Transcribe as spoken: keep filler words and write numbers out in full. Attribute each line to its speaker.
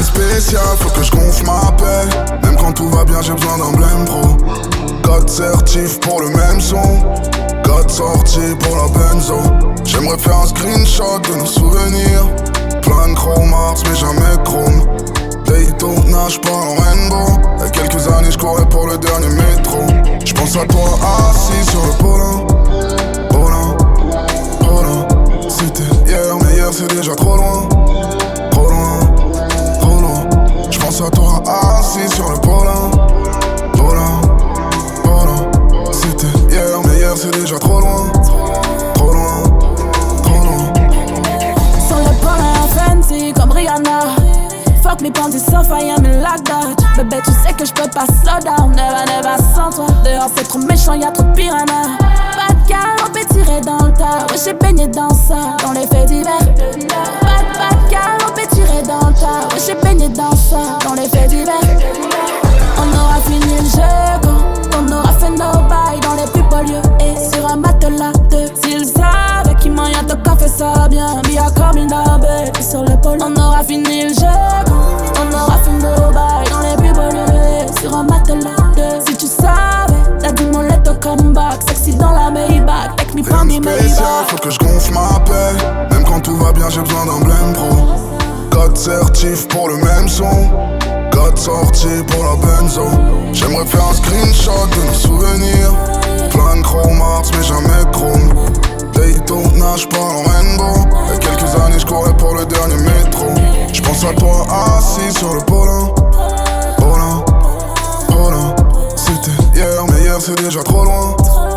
Speaker 1: Jamais spécial, faut que je gonfle ma paix. Même quand tout va bien, j'ai besoin d'un blême pro. Code certif pour le même son. Code sorti pour la benzo. J'aimerais faire un screenshot de nos souvenirs. Plein de chrome arts mais jamais chrome. Daytona, j'parle en rainbow. Il y a quelques années j'courais pour le dernier métro. J'pense à toi assis sur le polin. Polin, polin. C'était hier mais hier c'est déjà trop loin. Trop loin, trop loin. J'pense à toi assis sur le polin. Polin, polin. C'était hier mais hier c'est déjà trop loin. Trop loin, trop loin.
Speaker 2: Sur le polin fancy comme Rihanna. Fuck me panties so fire, I am like that. Bébé tu sais que j'peux pas slow down. Never never sans toi. Dehors c'est trop méchant, y'a trop de piranha. Pas de car, on peut tirer dans le tas. Ouais j'ai baigné dans ça, dans les faits divers. Pas de pas de car, on peut tirer dans le tas. Ouais j'ai baigné dans ça, dans les faits divers. On aura fini le jeu quand on aura fait nos bails dans les plus beaux lieux. Et sur un matelas de s'ils savaient qui m'en y'a de quoi fait ça bien. Bien comme une abeille sur le pôle. On aura fini le jeu quand on aura fait nos bails dans les plus beaux lieux. Et sur un matelas de si tu savais la du molette au comeback. Sexy dans la Maybach, take me from the Maybach.
Speaker 1: Faut que je gonfle ma paix. Même quand tout va bien j'ai besoin d'un blême pro. Code certif pour le même son. Code sorti pour la benzo. J'aimerais faire un screenshot de nos souvenirs. Plein de chrome arts mais jamais chrome. Daytona, j'parle en rainbow. Il y a quelques années j'courais pour le dernier métro. J'pense à toi assis sur le polin. Polin, polin. C'était hier mais hier c'est déjà trop loin.